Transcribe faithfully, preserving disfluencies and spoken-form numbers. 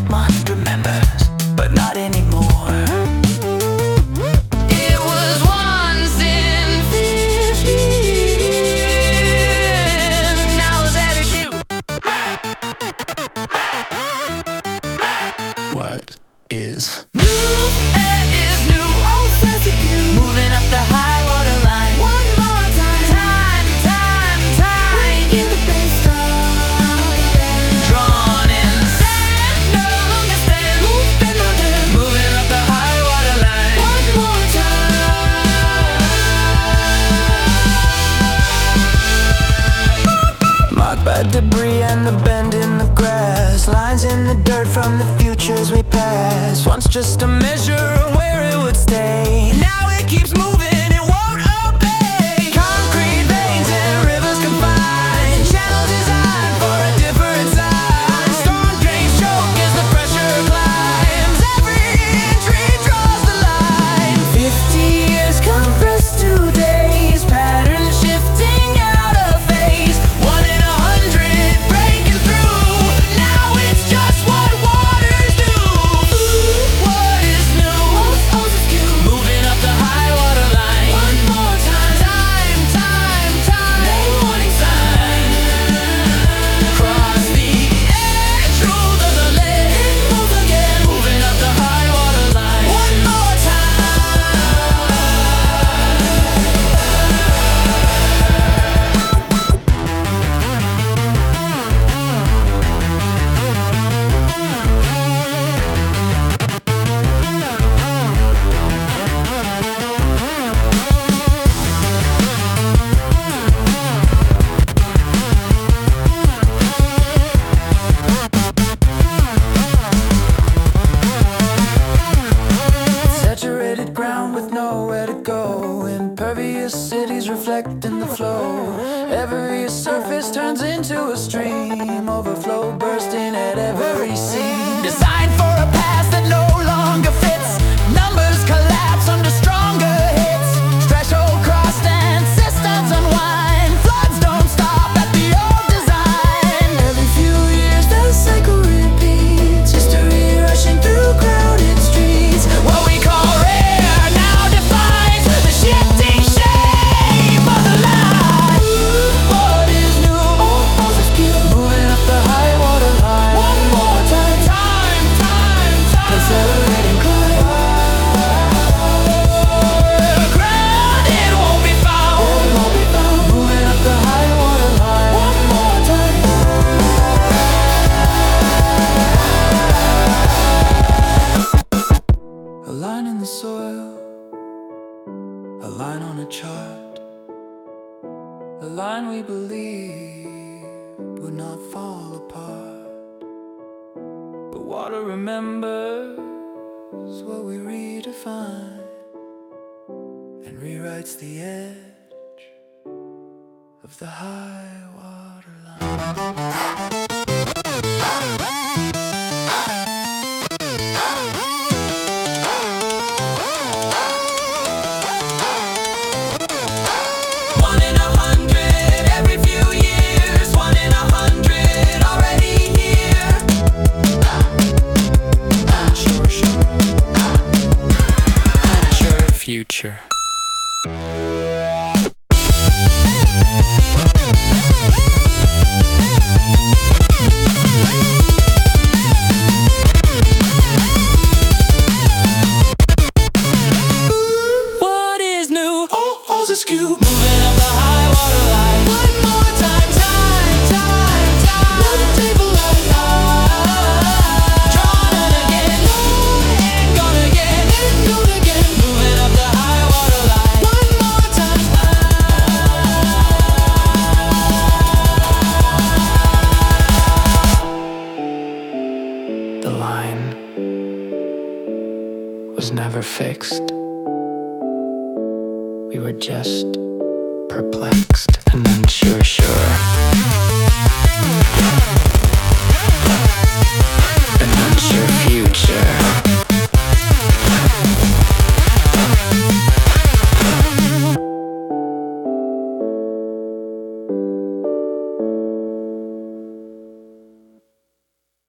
Altamont remembers, but not anymore. It was once in fifteen. Now that it's you. What is new? It is new. Oh, says you. Moving up the high water line. One more time. Time, time, time. Breaking the baseline. Drawn in sand. No longer stand. Moving on them. Moving up the high water line. One more time. Marked by debris and the bend in the grass. Lines in the dirt from the futures we passed. Once just a measure of where it would stay. Now it keeps moving, it won't obey. Concrete veins and rivers combine. Channel designed for a different sign. Storm drains choke as the pressure climbs. Every tree draws the line. Fifty years compressed to days. Pattern shifting out of phase. One in a hundred breaking through. Now it's just what waters do. What is new? Moving up the high water line. One more time. Time, time, time. Late warning sign. Cross the edge. Rule of the lead. Move again. Moving up the high water line. One more saturated ground with nowhere to go. Impervious cities reflecting the flow. Every surface turns into a stream. Overflow bursting at every seam. Designed for a past that no longer fits. Numbers collapse under stronger hits. Threshold crossed and systems unwind. Floods don't stop at the old design. Every few years the cycle repeats. History rushing through crowded streets. What we call rare now defines the shifting shape of the line. What is new? Moving up the high water line. One more time. Time, time, time. Accelerating climb. Ground it won't be found. It won't be found. Moving up the high water line. One more time. A line in the soil. A line on a chart. A line we believe would not fall apart. But water remembers what we redefine and rewrites the edge of the high water line. One in a hundred, every few years. One in a hundred, already here. Sure, sure. Sure future. What is new? Oh, all's askew. Moving up the high water line. One more time. Time, time, time. Now the table light. Drawn in again. And gone again. And gone again. Moving up the high water line. One more time. The line was never fixed. We were just perplexed and unsure, sure.